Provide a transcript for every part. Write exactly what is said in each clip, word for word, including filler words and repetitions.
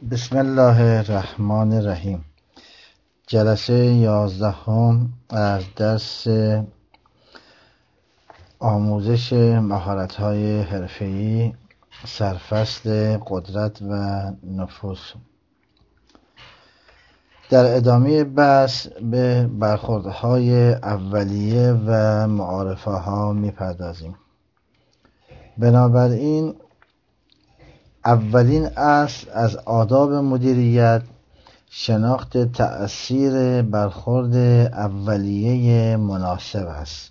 بسم الله الرحمن الرحیم. جلسه یازدهم از درس آموزش مهارت‌های حرفه‌ای سرفصل قدرت و نفوذ. در ادامه بحث به برخوردهای اولیه و معارفه ها می‌پردازیم. بنابراین اولین اصل از آداب مدیریت شناخت تأثیر برخورد اولیه مناسب است.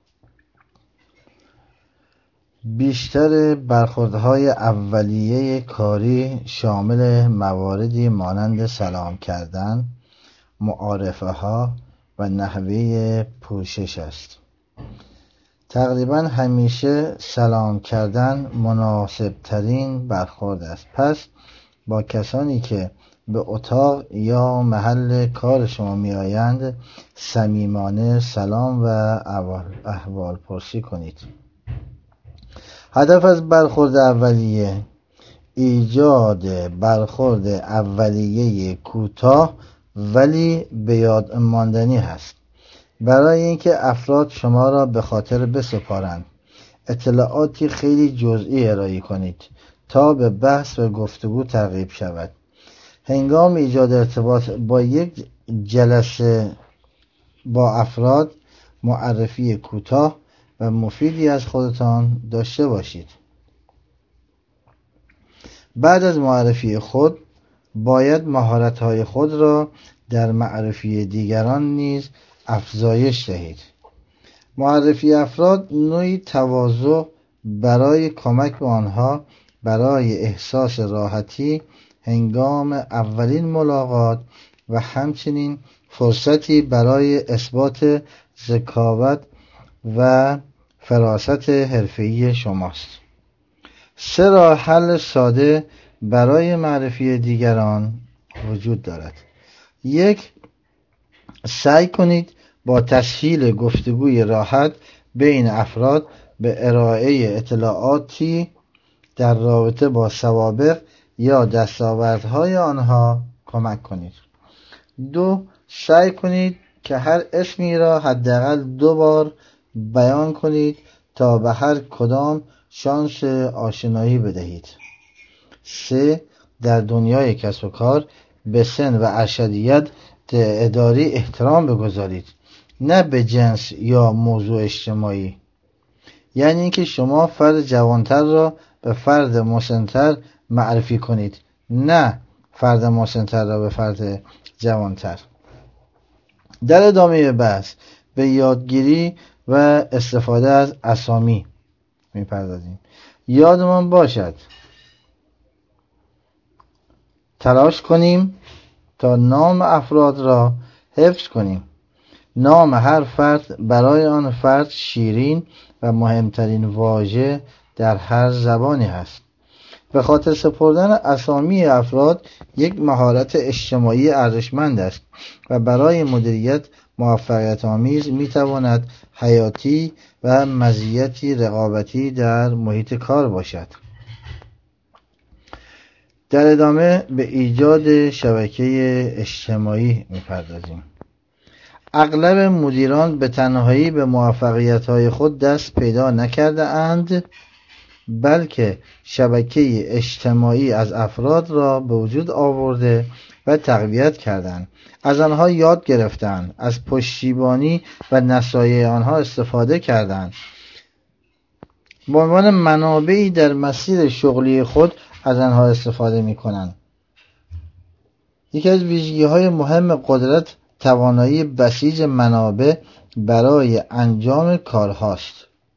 بیشتر برخوردهای اولیه کاری شامل مواردی مانند سلام کردن، معارفه ها و نحوه پوشش است. تقریبا همیشه سلام کردن مناسب ترین برخورد است. پس با کسانی که به اتاق یا محل کار شما می آیند صمیمانه سلام و احوال پرسی کنید. هدف از برخورد اولیه ایجاد برخورد اولیه کوتاه ولی به یاد ماندنی است. برای اینکه افراد شما را به خاطر بسپارند اطلاعاتی خیلی جزئی ارائه کنید تا به بحث و گفتگو ترغیب شود. هنگام ایجاد ارتباط با یک جلسه با افراد معرفی کوتاه و مفیدی از خودتان داشته باشید. بعد از معرفی خود باید مهارت‌های خود را در معرفی دیگران نیز افزایش دهید. معرفی افراد نوعی تواضع برای کمک به آنها برای احساس راحتی هنگام اولین ملاقات و همچنین فرصتی برای اثبات ذکاوت و فراست حرفه‌ای شماست. سه راه حل ساده برای معرفی دیگران وجود دارد. یک، سعی کنید با تسهیل گفتگوی راحت بین افراد به ارائه اطلاعاتی در رابطه با سوابق یا دستاوردهای آنها کمک کنید. دو، سعی کنید که هر اسمی را حداقل دو بار بیان کنید تا به هر کدام شانس آشنایی بدهید. سه، در دنیای کسب و کار به سن و ارشدیت اداری احترام بگذارید، نه به جنس یا موضوع اجتماعی. یعنی اینکه شما فرد جوانتر را به فرد مسنتر معرفی کنید، نه فرد مسنتر را به فرد جوانتر. در ادامه بحث به یادگیری و استفاده از اسامی می‌پردازیم. یادمان باشد تلاش کنیم تا نام افراد را حفظ کنیم. نام هر فرد برای آن فرد شیرین و مهمترین واژه در هر زبانی هست. به خاطر سپردن اسامی افراد یک مهارت اجتماعی ارزشمند است و برای مدیریت موفقیت آمیز می تواند حیاتی و مزیتی رقابتی در محیط کار باشد. در ادامه به ایجاد شبکه اجتماعی می پردازیم. اغلب مدیران به تنهایی به موفقیت‌های خود دست پیدا نکرده اند، بلکه شبکه اجتماعی از افراد را به وجود آورده و تقویت کردند. از آنها یاد گرفتند، از پشتیبانی و نصایح آنها استفاده کردند. به عنوان منابعی در مسیر شغلی خود از آنها استفاده می‌کنند. یکی از ویژگی‌های مهم قدرت توانایی بسیج منابع برای انجام کارهاست.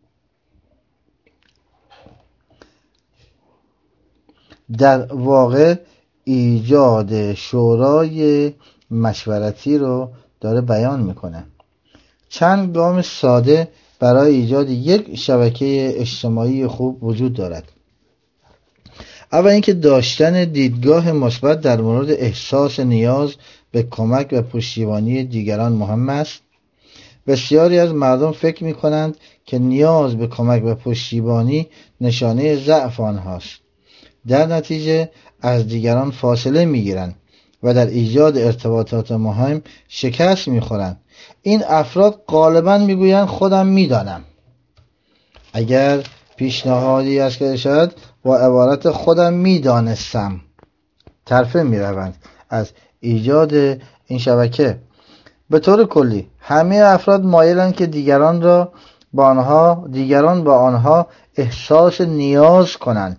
در واقع ایجاد شورای مشورتی رو داره بیان میکنه. چند گام ساده برای ایجاد یک شبکه اجتماعی خوب وجود دارد. اول اینکه داشتن دیدگاه مثبت در مورد احساس نیاز به کمک و پشتیبانی دیگران مهم است. بسیاری از مردم فکر می کنند که نیاز به کمک و پشتیبانی نشانه ضعف آنهاست. در نتیجه از دیگران فاصله میگیرند و در ایجاد ارتباطات مهم شکست میخورند. این افراد غالبا میگویند خودم میدانم. اگر پیشنهادی است که شاید با عبارت خودم میدانستم ترفه میروند از ایجاد این شبکه. به طور کلی همه افراد مایلند که دیگران را با آنها دیگران با آنها احساس نیاز کنند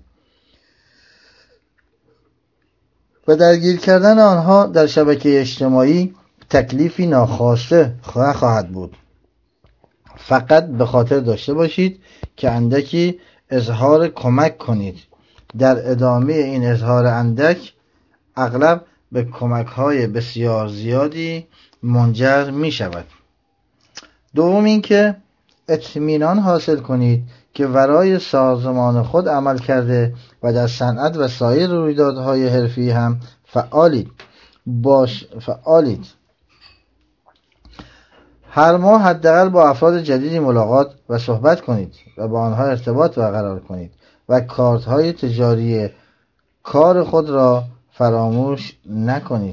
و درگیر کردن آنها در شبکه اجتماعی تکلیفی ناخواسته خواهد بود. فقط به خاطر داشته باشید که اندکی اظهار کمک کنید. در ادامه این اظهار اندک اغلب به کمک‌های بسیار زیادی منجر می شود. دوم اینکه اطمینان حاصل کنید که ورای سازمان خود عمل کرده و در صنعت و سایر رویدادهای حرفی هم فعالید. باش فعالید. هر ماه حداقل با افراد جدیدی ملاقات و صحبت کنید و با آنها ارتباط برقرار کنید و کارت‌های تجاری کار خود را فراموش نکنید.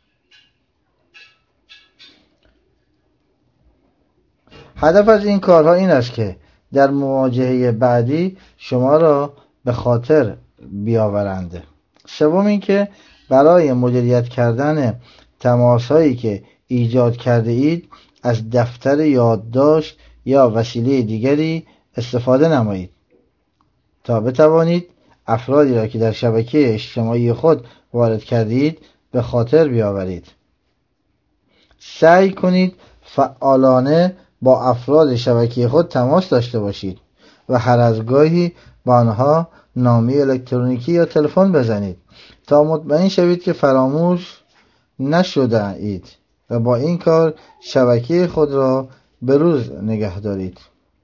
هدف از این کارها این است که در مواجهه بعدی شما را به خاطر بیاورند. سوم اینکه برای مدیریت کردن تماس‌هایی که ایجاد کرده اید از دفتر یادداشت یا وسیله دیگری استفاده نمایید تا بتوانید افرادی را که در شبکه اجتماعی خود وارد کردید به خاطر بیاورید. سعی کنید فعالانه با افراد شبکه خود تماس داشته باشید و هر از گاهی با آنها نامه الکترونیکی یا تلفن بزنید تا مطمئن شوید که فراموش نشده اید و با این کار شبکه خود را به روز نگه دارید.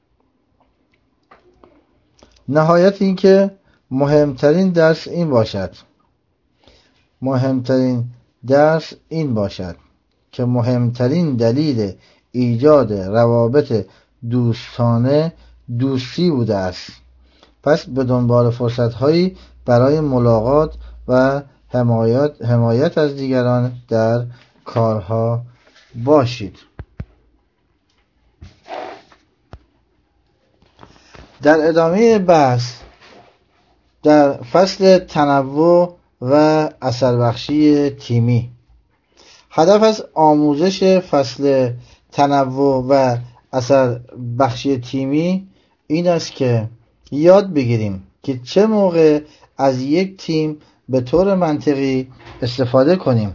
نهایت این که مهمترین درس این باشد مهمترین درس این باشد که مهمترین دلیل ایجاد روابط دوستانه دوستی بوده است. پس به دنبال فرصت‌هایی برای ملاقات و حمایت حمایت از دیگران در کارها باشید. در ادامه بحث در فصل تنوع و اثربخشی تیمی، هدف از آموزش فصل تنوع و اثربخشی تیمی این است که یاد بگیریم که چه موقع از یک تیم به طور منطقی استفاده کنیم.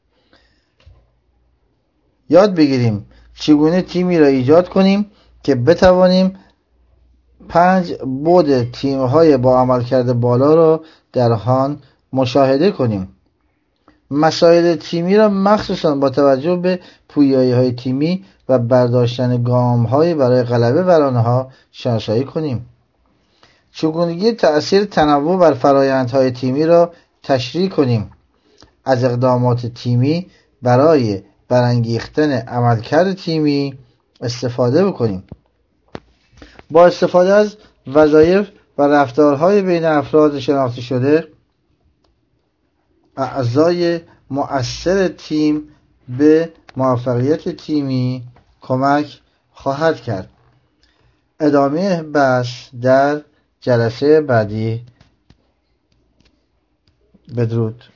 یاد بگیریم چگونه تیمی را ایجاد کنیم که بتوانیم پنج بعد تیم‌های با عملکرد بالا را در آن مشاهده کنیم. مسائل تیمی را مخصوصا با توجه به پویایی‌های تیمی و برداشتن گام‌های برای غلبه بر آنها شناسایی کنیم. چگونگی تأثیر تنوع بر فرآیندهای تیمی را تشریح کنیم. از اقدامات تیمی برای برانگیختن عملکرد تیمی استفاده بکنیم. با استفاده از وظایف و رفتارهای بین افراد شناخته شده، اعضای مؤثر تیم به موفقیت تیمی کمک خواهد کرد. ادامه بحث در جلسه بعدی. بدرود.